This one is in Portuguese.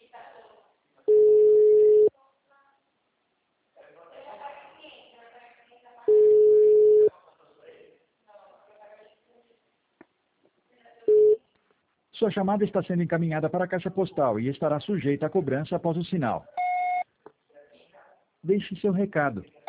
Sua chamada está sendo encaminhada para a caixa postal e estará sujeita a cobrança após o sinal. Deixe seu recado.